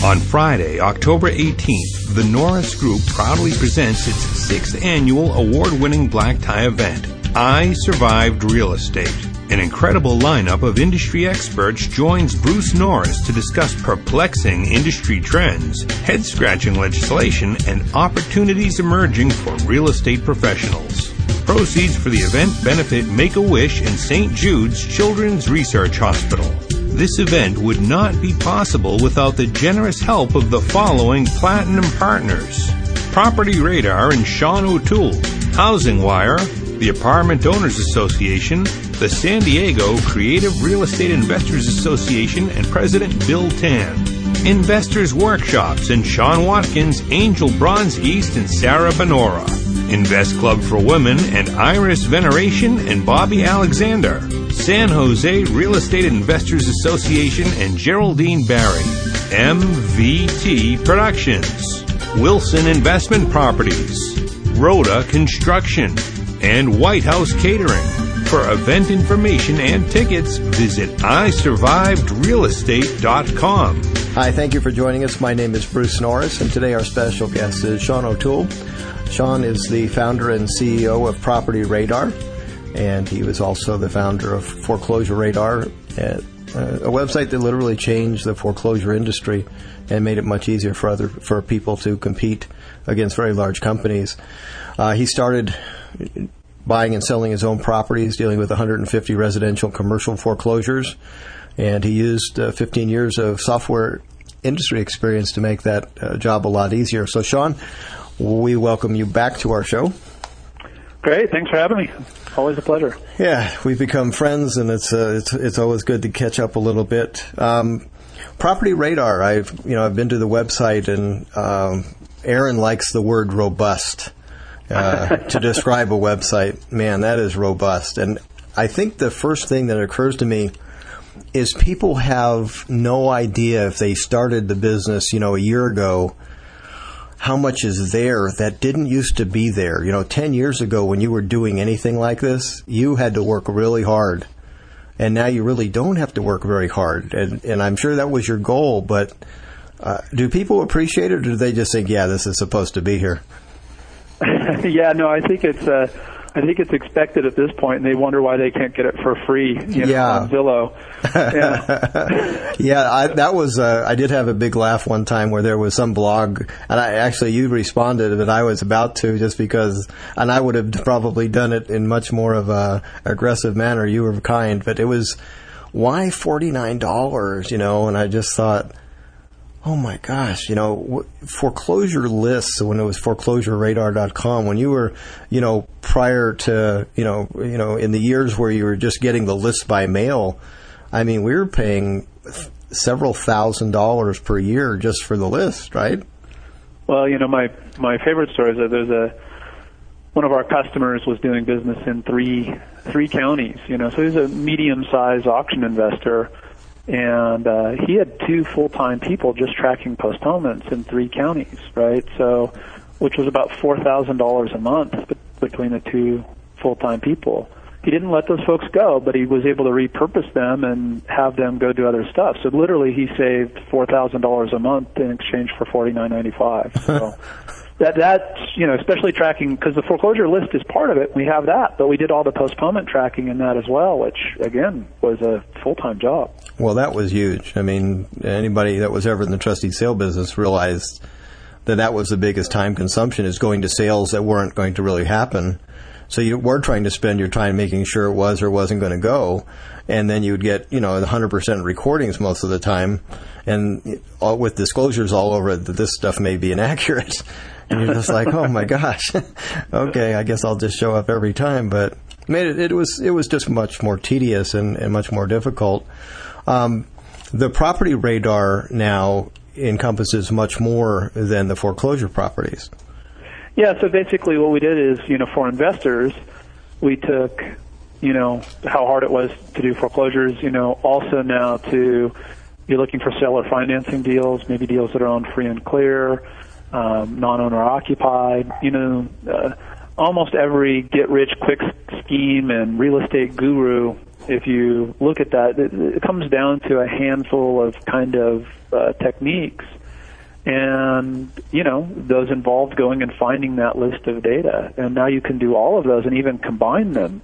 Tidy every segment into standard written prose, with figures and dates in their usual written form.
On Friday, October 18th, the Norris Group proudly presents its 6th annual award-winning black tie event, I Survived Real Estate. An incredible lineup of industry experts joins Bruce Norris to discuss perplexing industry trends, head-scratching legislation, and opportunities emerging for real estate professionals. Proceeds for the event benefit Make-A-Wish and St. Jude's Children's Research Hospital. This event would not be possible without the generous help of the following platinum partners: Property Radar and Sean O'Toole, Housing Wire, the Apartment Owners Association, the San Diego Creative Real Estate Investors Association, and President Bill Tan. Investors Workshops and Sean Watkins, Angel Bronze-East, and Sarah Benora. Invest Club for Women and Iris Veneration and Bobby Alexander. San Jose Real Estate Investors Association and Geraldine Barry. MVT Productions. Wilson Investment Properties. Rhoda Construction. And White House Catering. For event information and tickets, visit isurvivedrealestate.com. Hi, thank you for joining us. My name is Bruce Norris, and today our special guest is Sean O'Toole. Sean is the founder and CEO of Property Radar, and he was also the founder of Foreclosure Radar, a website that literally changed the foreclosure industry and made it much easier for people to compete against very large companies. He started buying and selling his own properties, dealing with 150 residential commercial foreclosures, and he used 15 years of software industry experience to make that job a lot easier. So, Sean, we welcome you back to our show. Great, thanks for having me. Always a pleasure. Yeah, we've become friends, and it's always good to catch up a little bit. Property Radar. I've been to the website, and Aaron likes the word robust to describe a website. Man, that is robust. And I think the first thing that occurs to me is people have no idea if they started the business, a year ago, how much is there that didn't used to be there. 10 years ago when you were doing anything like this, you had to work really hard. And now you really don't have to work very hard. And I'm sure that was your goal, but do people appreciate it, or do they just think, yeah, this is supposed to be here? Yeah, no, I think it's expected at this point, and they wonder why they can't get it for free, on Zillow. Yeah, I did have a big laugh one time where there was some blog, and you responded, but I was about to, just because, and I would have probably done it in much more of a aggressive manner. You were kind, but it was, why $49? And I just thought, oh my gosh, foreclosure lists, when it was foreclosureradar.com, when you were, prior to, in the years where you were just getting the list by mail, we were paying several $1,000s per year just for the list, right? Well, my favorite story is that one of our customers was doing business in three counties, so he's a medium-sized auction investor. And he had 2 full-time people just tracking postponements in 3 counties, right? So, which was about $4,000 a month between the 2 full-time people. He didn't let those folks go, but he was able to repurpose them and have them go do other stuff. So literally, he saved $4,000 a month in exchange for $49.95. So that's especially tracking, because the foreclosure list is part of it. We have that, but we did all the postponement tracking in that as well, which again was a full-time job. Well, that was huge. Anybody that was ever in the trustee sale business realized that was the biggest time consumption, is going to sales that weren't going to really happen. So you were trying to spend your time making sure it was or wasn't going to go, and then you would get 100% recordings most of the time, and with disclosures all over it that this stuff may be inaccurate. And you're just like, oh my gosh, okay, I guess I'll just show up every time. But it was just much more tedious and much more difficult. The Property Radar now encompasses much more than the foreclosure properties. Yeah, so basically what we did is, for investors, we took, how hard it was to do foreclosures, also now to be looking for seller financing deals, maybe deals that are owned free and clear, non-owner occupied, almost every get-rich-quick scheme and real estate guru, if you look at that, it comes down to a handful of kind of techniques And, those involved going and finding that list of data. And now you can do all of those and even combine them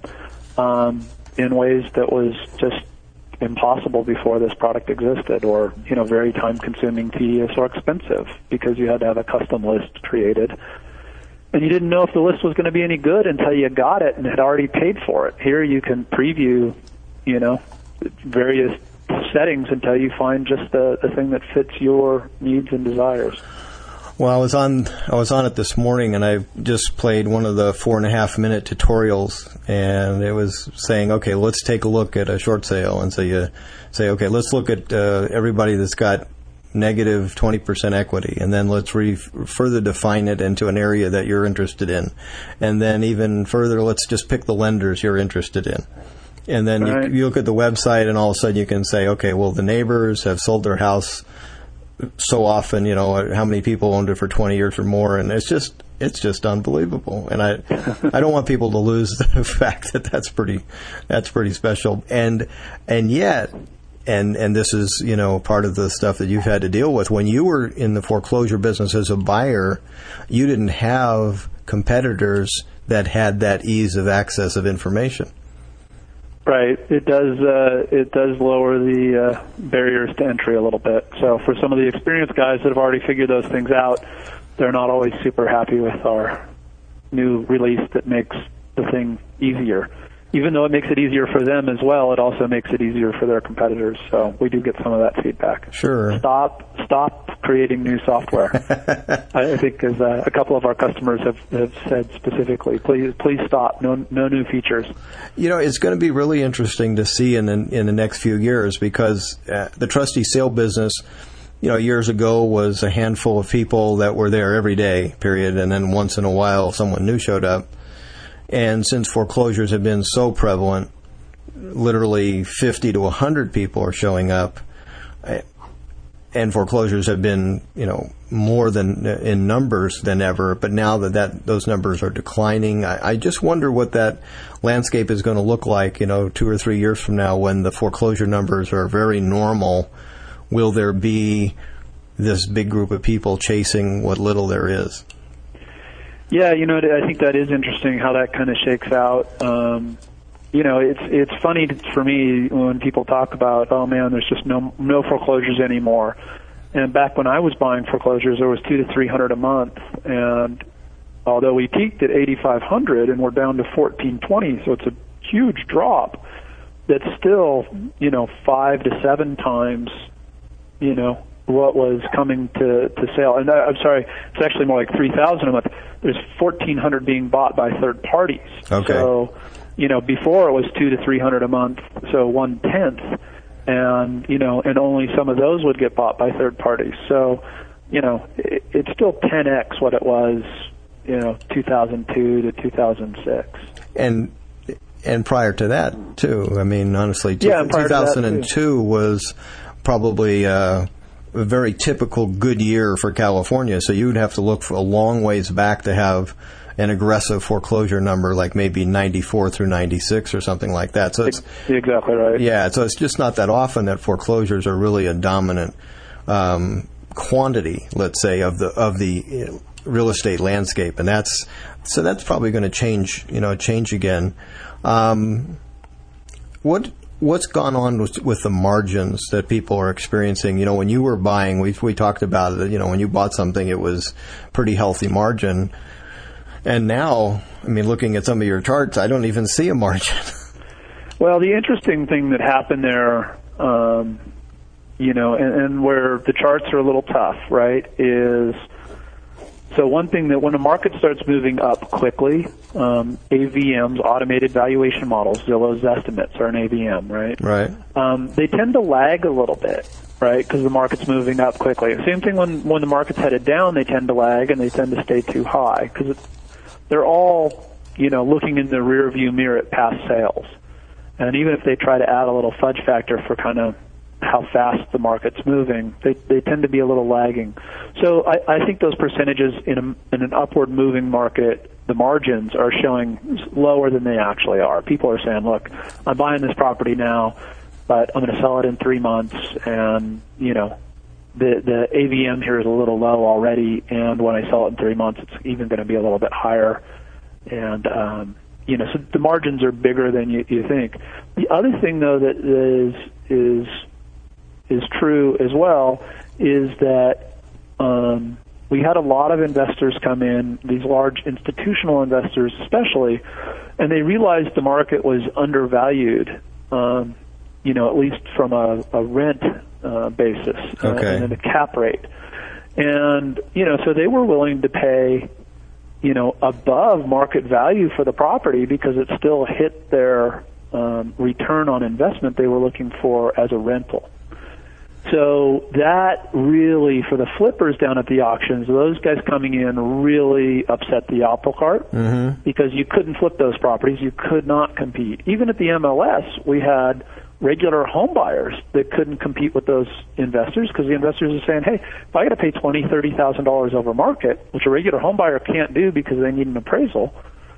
in ways that was just impossible before this product existed, or, very time-consuming, tedious, or expensive, because you had to have a custom list created. And you didn't know if the list was going to be any good until you got it and had already paid for it. Here you can preview, various settings until you find just the thing that fits your needs and desires. Well, I was on it this morning, and I just played one of the 4.5-minute tutorials, and it was saying, okay, let's take a look at a short sale. And so you say, okay, let's look at everybody that's got negative 20% equity, and then let's further define it into an area that you're interested in. And then even further, let's just pick the lenders you're interested in. And then you look at the website, and all of a sudden you can say, okay, well, the neighbors have sold their house so often, how many people owned it for 20 years or more, and it's just unbelievable. And I don't want people to lose the fact that that's pretty special. And yet, and this is, part of the stuff that you've had to deal with. When you were in the foreclosure business as a buyer, you didn't have competitors that had that ease of access of information. Right. It does lower the barriers to entry a little bit. So for some of the experienced guys that have already figured those things out, they're not always super happy with our new release that makes the thing easier. Even though it makes it easier for them as well, it also makes it easier for their competitors. So we do get some of that feedback. Sure. Stop creating new software. I think as a couple of our customers have said specifically, please stop. No new features. It's going to be really interesting to see in the next few years, because the trustee sale business, years ago was a handful of people that were there every day, period, and then once in a while someone new showed up. And since foreclosures have been so prevalent, literally 50 to 100 people are showing up, and foreclosures have been, more than in numbers than ever. But now that those numbers are declining, I just wonder what that landscape is going to look like, 2 or 3 years from now, when the foreclosure numbers are very normal. Will there be this big group of people chasing what little there is? Yeah, I think that is interesting how that kind of shakes out. It's funny for me when people talk about, oh man, there's just no foreclosures anymore. And back when I was buying foreclosures, there was 200 to 300 a month. And although we peaked at 8,500 and we're down to 1,420, so it's a huge drop. That's still, 5 to 7 times, what was coming to sale. And I'm sorry, it's actually more like 3,000 a month. There's 1,400 being bought by third parties. Okay. So, before it was 200 to 300 a month, so 1/10, and and only some of those would get bought by third parties. So, it's still 10x what it was, 2002 to 2006. And prior to that too. I mean, honestly, 2002 was probably a very typical good year for California. So you would have to look for a long ways back to have an aggressive foreclosure number, like maybe 94 through 96 or something like that. So it's exactly right. Yeah, so it's just not that often that foreclosures are really a dominant quantity, let's say, of the real estate landscape, and that's probably going to change again. What's gone on with the margins that people are experiencing? When you were buying, we talked about it. When you bought something, it was pretty healthy margin. And now, looking at some of your charts, I don't even see a margin. Well, the interesting thing that happened there, and where the charts are a little tough, right, is, so one thing that when a market starts moving up quickly, AVMs, automated valuation models, Zillow's estimates are an AVM, right? Right. They tend to lag a little bit, right, because the market's moving up quickly. Same thing when the market's headed down, they tend to lag and they tend to stay too high because they're all, looking in the rear view mirror at past sales. And even if they try to add a little fudge factor for kind of how fast the market's moving, they tend to be a little lagging. So I think those percentages in an upward moving market, the margins are showing lower than they actually are. People are saying, look, I'm buying this property now, but I'm going to sell it in 3 months, and, the AVM here is a little low already, and when I sell it in 3 months, it's even going to be a little bit higher. And, so the margins are bigger than you think. The other thing, though, that is true as well is that we had a lot of investors come in, these large institutional investors especially, and they realized the market was undervalued, at least from a rent basis, okay. And then a cap rate. And, so they were willing to pay, above market value for the property because it still hit their return on investment they were looking for as a rental. So that really, for the flippers down at the auctions, those guys coming in really upset the apple cart because you couldn't flip those properties. You could not compete. Even at the MLS, we had regular home buyers that couldn't compete with those investors because the investors are saying, hey, if I got to pay $20,000, $30,000 over market, which a regular home buyer can't do because they need an appraisal,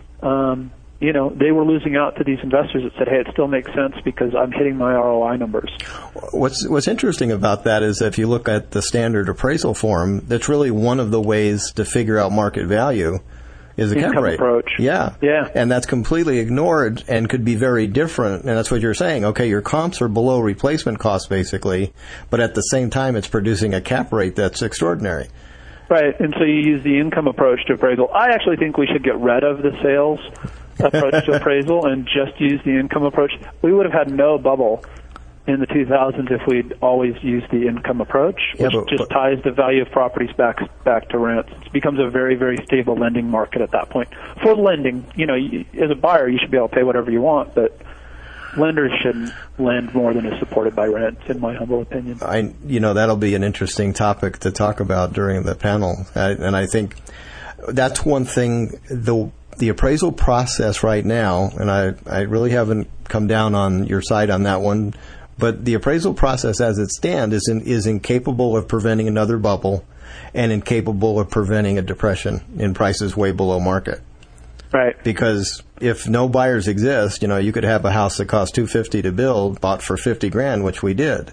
they were losing out to these investors that said, hey, it still makes sense because I'm hitting my ROI numbers. What's interesting about that is if you look at the standard appraisal form, that's really one of the ways to figure out market value is a cap rate approach. Yeah. And that's completely ignored and could be very different. And that's what you're saying. Okay, your comps are below replacement cost basically, but at the same time it's producing a cap rate that's extraordinary. Right, and so you use the income approach to appraisal. I actually think we should get rid of the sales approach to appraisal and just use the income approach. We would have had no bubble in the 2000s if we'd always used the income approach, which just ties the value of properties back to rents. It becomes a very, very stable lending market at that point. For lending, as a buyer, you should be able to pay whatever you want, but lenders shouldn't lend more than is supported by rents, in my humble opinion. That'll be an interesting topic to talk about during the panel, and I think that's one thing. The appraisal process right now, and I really haven't come down on your side on that one, but the appraisal process as it stands is incapable of preventing another bubble and incapable of preventing a depression in prices way below market. Right. Because if no buyers exist, you could have a house that cost $250 to build, bought for $50,000, which we did.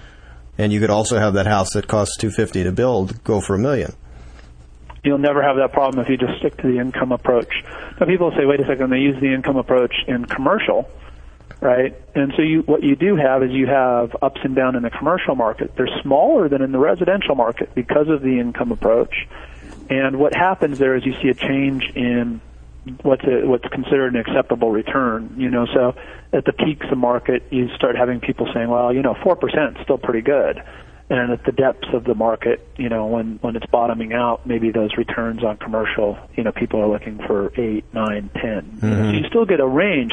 And you could also have that house that costs $250 to build go for $1 million. You'll never have that problem if you just stick to the income approach. Now people say, wait a second, they use the income approach in commercial, right? And so what you do have is you have ups and downs in the commercial market. They're smaller than in the residential market because of the income approach. And what happens there is you see a change in what's considered an acceptable return. So at the peaks of market, you start having people saying, well, 4% is still pretty good. And at the depths of the market, when it's bottoming out, maybe those returns on commercial, people are looking for 8, 9, 10. So you still get a range.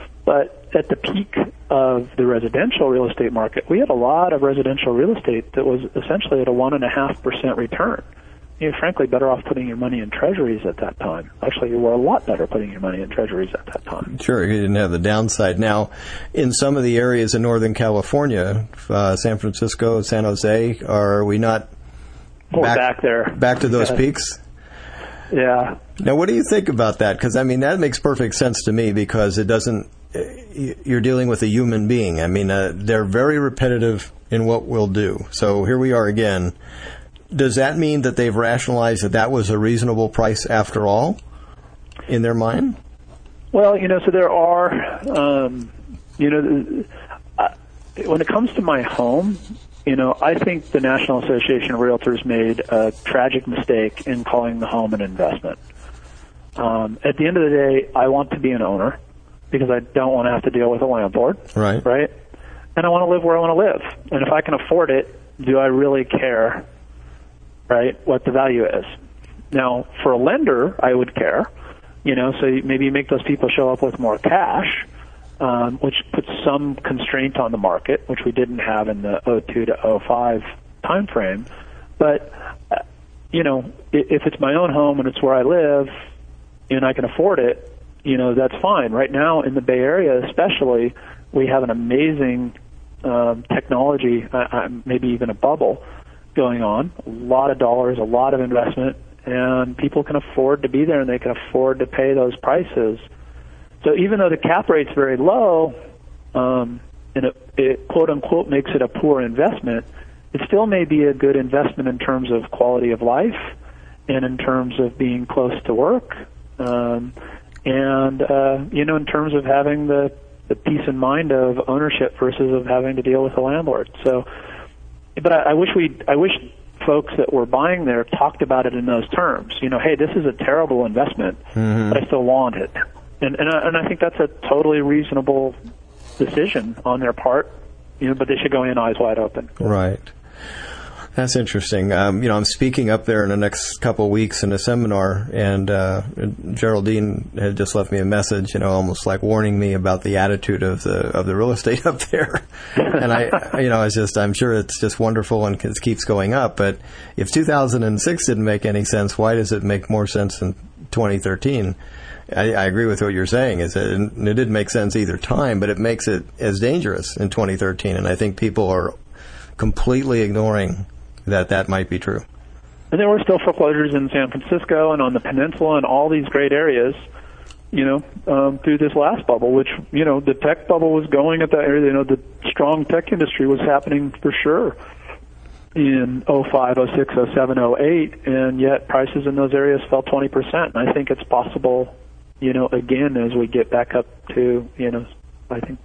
But at the peak of the residential real estate market, we had a lot of residential real estate that was essentially at a 1.5% return. You're frankly better off putting your money in treasuries at that time. Actually, you were a lot better putting your money in treasuries at that time. Sure, you didn't have the downside. Now, in some of the areas in Northern California, San Francisco, San Jose, are we not back there? Back to those peaks? Yeah. Now, what do you think about that? Because, that makes perfect sense to me because it doesn't... You're dealing with a human being. They're very repetitive in what we'll do. So here we are again. Does that mean that they've rationalized that was a reasonable price after all in their mind? Well, so there are, when it comes to my home, I think the National Association of Realtors made a tragic mistake in calling the home an investment. At the end of the day, I want to be an owner because I don't want to have to deal with a landlord. Right. Right? And I want to live where I want to live. And if I can afford it, do I really care, right, what the value is? Now, for a lender, I would care. So maybe you make those people show up with more cash, which puts some constraint on the market, which we didn't have in the 2002 to 2005 time frame. But, if it's my own home and it's where I live and I can afford it, that's fine. Right now in the Bay Area especially, we have an amazing technology, maybe even a bubble going on, a lot of dollars, a lot of investment, and people can afford to be there and they can afford to pay those prices. So even though the cap rate's very low, and it quote unquote makes it a poor investment, it still may be a good investment in terms of quality of life and in terms of being close to work, and in terms of having the peace of mind of ownership versus of having to deal with a landlord. So, but I wish folks that were buying there talked about it in those terms. Hey, this is a terrible investment, but I still want it, and I think that's a totally reasonable decision on their part. But they should go in eyes wide open. Right. That's interesting. I'm speaking up there in the next couple of weeks in a seminar, and Geraldine had just left me a message, almost like warning me about the attitude of the real estate up there. And I'm sure it's just wonderful and it keeps going up. But if 2006 didn't make any sense, why does it make more sense in 2013? I agree with what you're saying. It didn't make sense either time, but it makes it as dangerous in 2013. And I think people are completely ignoring that might be true. And there were still foreclosures in San Francisco and on the peninsula and all these great areas, through this last bubble, which, the tech bubble was going at that area. The strong tech industry was happening for sure in 05, 06, 07, 08, and yet prices in those areas fell 20%. And I think it's possible, again, as we get back up to, I think,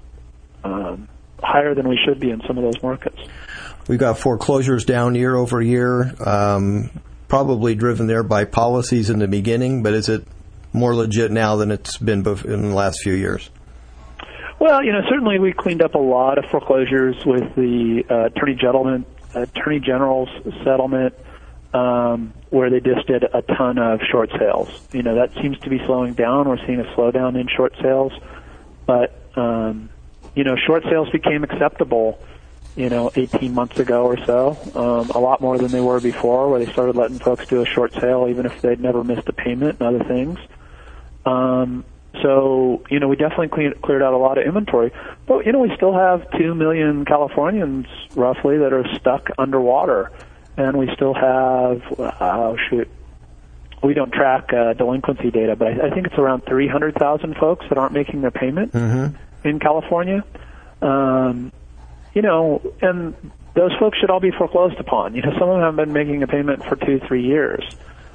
higher than we should be in some of those markets. We've got foreclosures down year over year, probably driven there by policies in the beginning, but is it more legit now than it's been in the last few years? Well, certainly we cleaned up a lot of foreclosures with the Attorney General's settlement, where they just did a ton of short sales. That seems to be slowing down. We're seeing a slowdown in short sales, but short sales became acceptable 18 months ago or so, a lot more than they were before, where they started letting folks do a short sale even if they'd never missed a payment and other things. So, we definitely cleared out a lot of inventory. But, we still have 2 million Californians, roughly, that are stuck underwater. And we still have, we don't track delinquency data, but I think it's around 300,000 folks that aren't making their payment in California. And those folks should all be foreclosed upon. Some of them have been making a payment for 2-3 years.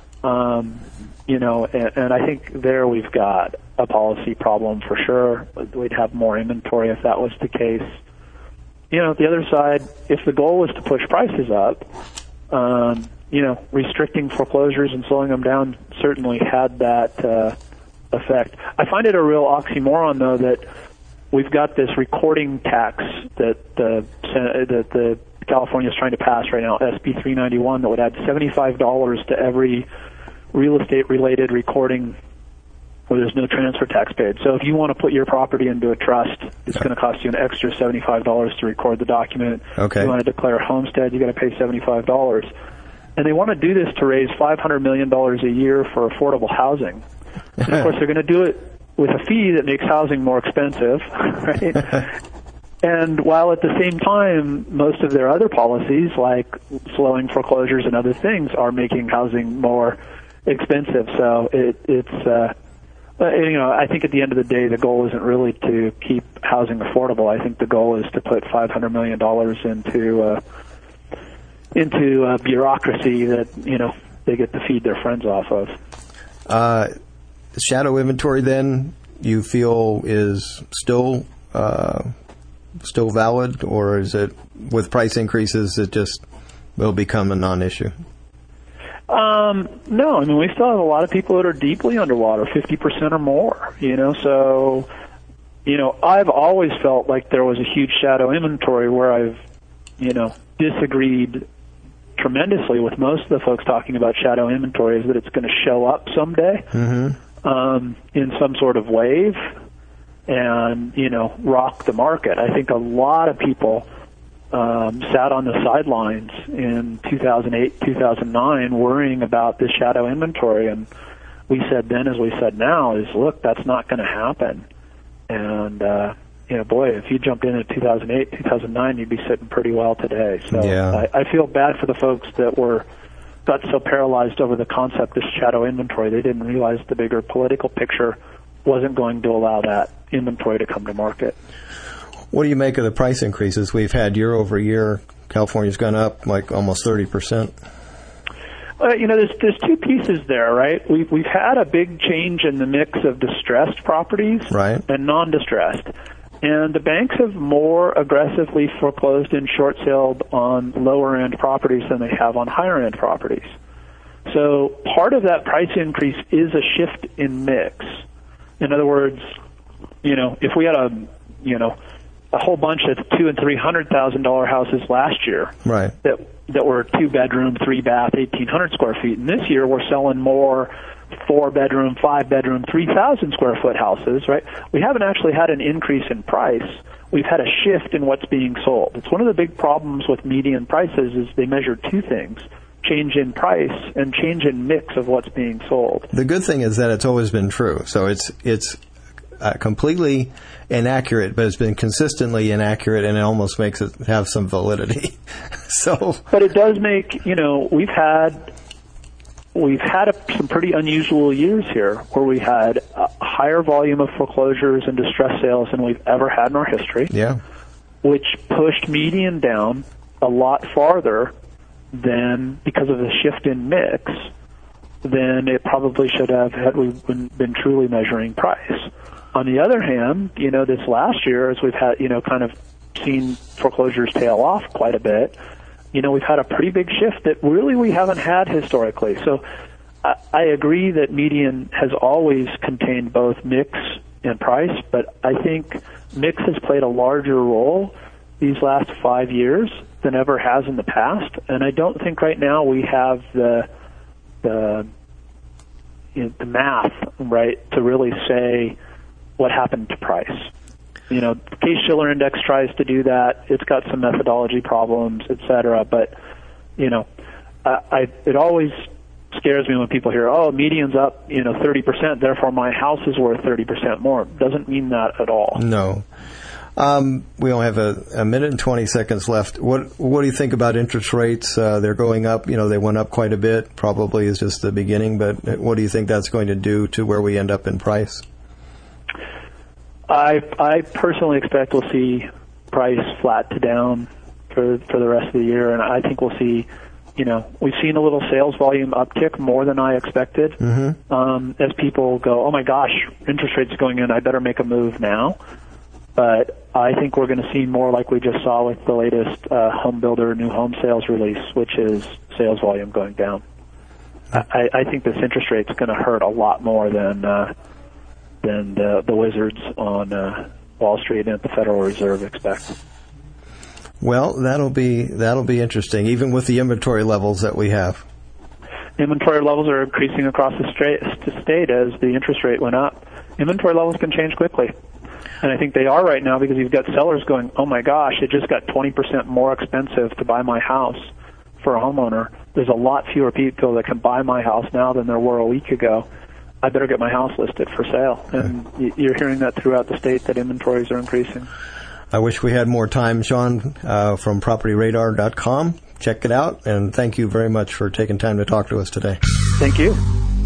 And I think there we've got a policy problem for sure. We'd have more inventory if that was the case. The other side, if the goal was to push prices up, restricting foreclosures and slowing them down certainly had that effect. I find it a real oxymoron, though, that we've got this recording tax that the California is trying to pass right now, SB 391, that would add $75 to every real estate-related recording where there's no transfer tax paid. So if you want to put your property into a trust, it's going to cost you an extra $75 to record the document. Okay. If you want to declare a homestead, you got to pay $75. And they want to do this to raise $500 million a year for affordable housing. And of course, they're going to do it with a fee that makes housing more expensive, right? And while at the same time, most of their other policies, like slowing foreclosures and other things, are making housing more expensive. So I think at the end of the day, the goal isn't really to keep housing affordable. I think the goal is to put $500 million into bureaucracy that, they get to feed their friends off of. Shadow inventory, then, you feel is still valid, or is it, with price increases, it just will become a non-issue? No, we still have a lot of people that are deeply underwater, 50% or more, so, I've always felt like there was a huge shadow inventory where I've, disagreed tremendously with most of the folks talking about shadow inventory, is that it's going to show up someday. In some sort of wave and, rock the market. I think a lot of people sat on the sidelines in 2008, 2009 worrying about this shadow inventory. And we said then, as we said now, is, look, that's not going to happen. And, boy, if you jumped in 2008, 2009, you'd be sitting pretty well today. So yeah. I feel bad for the folks that got so paralyzed over the concept of shadow inventory, they didn't realize the bigger political picture wasn't going to allow that inventory to come to market. What do you make of the price increases we've had year over year? California's gone up like almost 30%. There's two pieces there, right? We've had a big change in the mix of distressed properties and non-distressed. And the banks have more aggressively foreclosed and short-saled on lower-end properties than they have on higher-end properties. So part of that price increase is a shift in mix. In other words, if we had a whole bunch of $200,000 and $300,000 houses last year that were 2-bedroom, 3-bath, 1,800 square feet, and this year we're selling more 4-bedroom, 5-bedroom, 3,000 square foot houses, right? We haven't actually had an increase in price. We've had a shift in what's being sold. It's one of the big problems with median prices is they measure two things: change in price and change in mix of what's being sold. The good thing is that it's always been true. So it's completely inaccurate, but it's been consistently inaccurate, and it almost makes it have some validity. But it does make, we've had some pretty unusual years here where we had a higher volume of foreclosures and distress sales than we've ever had in our history. Yeah. Which pushed median down a lot farther than, because of the shift in mix, than it probably should have had we been truly measuring price. On the other hand, this last year, as we've had, kind of seen foreclosures tail off quite a bit, we've had a pretty big shift that really we haven't had historically. So I agree that median has always contained both mix and price, but I think mix has played a larger role these last 5 years than ever has in the past. And I don't think right now we have the math, right, to really say what happened to price. The Case-Shiller Index tries to do that. It's got some methodology problems, et cetera. But, it always scares me when people hear, median's up, 30%, therefore my house is worth 30% more. Doesn't mean that at all. No. We only have a minute and 20 seconds left. What do you think about interest rates? They're going up. They went up quite a bit. Probably is just the beginning. But what do you think that's going to do to where we end up in price? I personally expect we'll see price flat to down for the rest of the year, and I think we'll see, we've seen a little sales volume uptick more than I expected. Mm-hmm. As people go, oh my gosh, interest rates are going in, I better make a move now. But I think we're going to see more like we just saw with the latest home builder new home sales release, which is sales volume going down. I think this interest rate's going to hurt a lot more than the wizards on Wall Street and at the Federal Reserve expect. Well, that'll be interesting, even with the inventory levels that we have. Inventory levels are increasing across the state as the interest rate went up. Inventory levels can change quickly. And I think they are right now because you've got sellers going, oh my gosh, it just got 20% more expensive to buy my house for a homeowner. There's a lot fewer people that can buy my house now than there were a week ago. I better get my house listed for sale. And you're hearing that throughout the state, that inventories are increasing. I wish we had more time, Sean, from PropertyRadar.com. Check it out, and thank you very much for taking time to talk to us today. Thank you.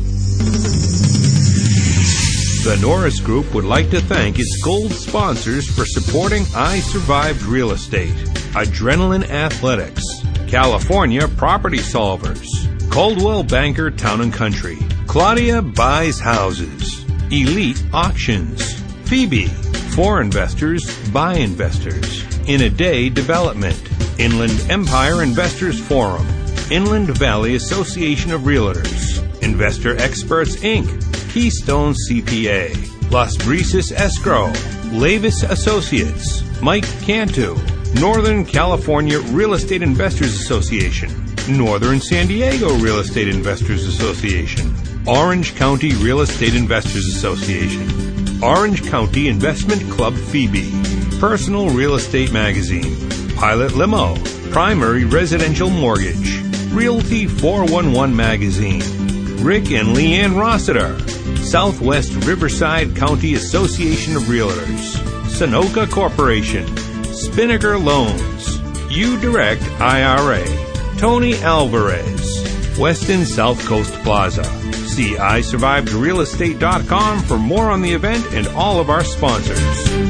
The Norris Group would like to thank its gold sponsors for supporting I Survived Real Estate: Adrenaline Athletics, California Property Solvers, Coldwell Banker Town & Country, Claudia Buys Houses, Elite Auctions, Phoebe, For Investors, By Investors, In a Day Development, Inland Empire Investors Forum, Inland Valley Association of Realtors, Investor Experts Inc., Keystone CPA, Las Brisas Escrow, Lavis Associates, Mike Cantu, Northern California Real Estate Investors Association, Northern San Diego Real Estate Investors Association, Orange County Real Estate Investors Association, Orange County Investment Club Phoebe, Personal Real Estate Magazine, Pilot Limo, Primary Residential Mortgage, Realty 411 Magazine, Rick and Leanne Rossiter, Southwest Riverside County Association of Realtors, Sunoco Corporation, Spinnaker Loans, U-Direct IRA, Tony Alvarez, Westin South Coast Plaza. See iSurvivedRealestate.com for more on the event and all of our sponsors.